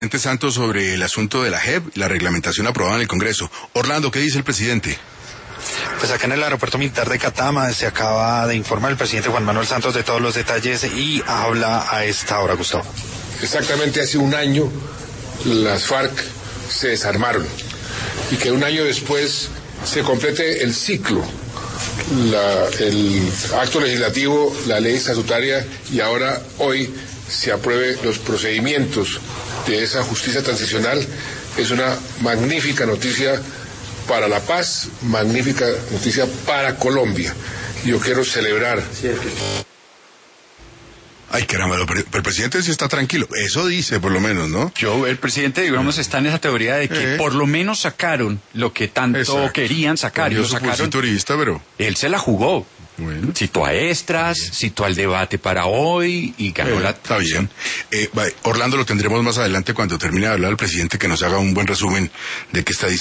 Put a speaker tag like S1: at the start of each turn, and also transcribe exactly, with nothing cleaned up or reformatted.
S1: Santos sobre el asunto de la J E P y la reglamentación aprobada en el Congreso. Orlando, ¿qué dice el presidente?
S2: Pues acá en el aeropuerto militar de Catama se acaba de informar el presidente Juan Manuel Santos de todos los detalles y habla a esta hora, Gustavo.
S3: Exactamente hace un año las FARC se desarmaron y que un año después se complete el ciclo, la, el acto legislativo, la ley estatutaria y ahora hoy se apruebe los procedimientos de esa justicia transicional. Es una magnífica noticia para la paz, magnífica noticia para Colombia. Yo quiero celebrar.
S1: Ay, caramba, pero el presidente sí está tranquilo. Eso dice, por lo menos, ¿no?
S4: Yo, el presidente, digamos, está en esa teoría de que eh. por lo menos sacaron lo que tanto Exacto. querían sacar. Y lo sacaron.
S1: Turista, pero...
S4: Él se la jugó.
S1: Bueno.
S4: Citó a Estras, bien. Citó al debate para hoy y ganó
S1: eh,
S4: la...
S1: Está bien. Eh, Orlando, lo tendremos más adelante cuando termine de hablar el presidente, que nos haga un buen resumen de qué está diciendo.